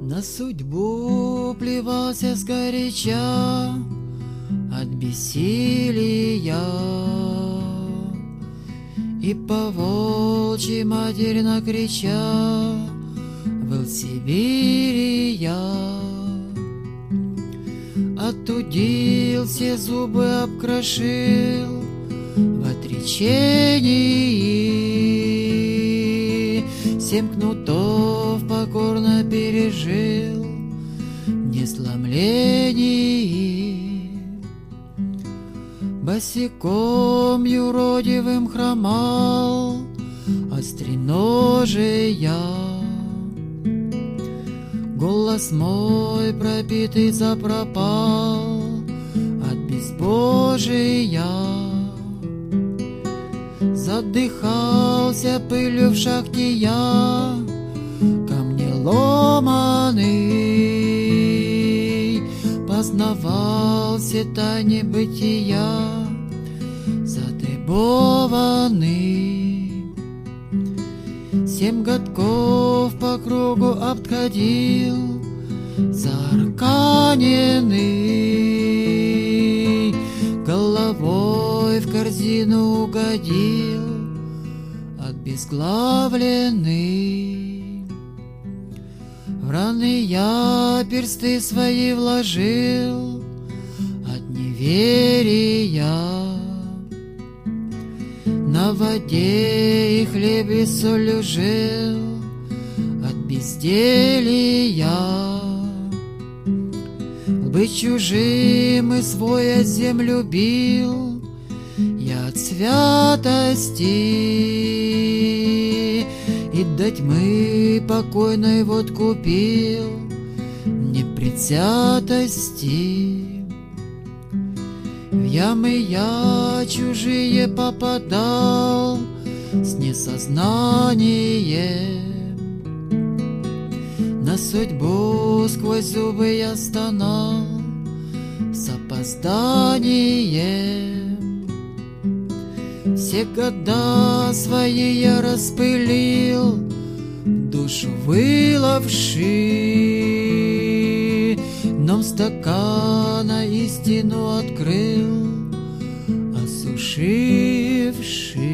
На судьбу плевался сгоряча от бессилия, и по волчьи матерно крича выл Сибири я. Оттудил, все зубы обкрошил в отречении, 7 кнутов покорно пережил в несломлении. Босиком юродивым хромал остреножия, голос мой пропитый запропал от безбожия. Задыхался пылью в шахте я, камнеломаный, познавал все тайны бытия, задыбованный. 7 годков по кругу обходил, заарканенный, головой в корзину угодил, обезглавленный. В раны я персты свои вложил от неверия, на воде и хлебе и солью жил от безделия. Быть чужим и свой от землю любил я от святости, и до тьмы покойной вот купил непредвзятости. В ямы я чужие попадал с несознанием, на судьбу сквозь зубы я стонал с опозданием. Все года свои я распылил, душу выловши, дном стакана истину открыл, осушивши.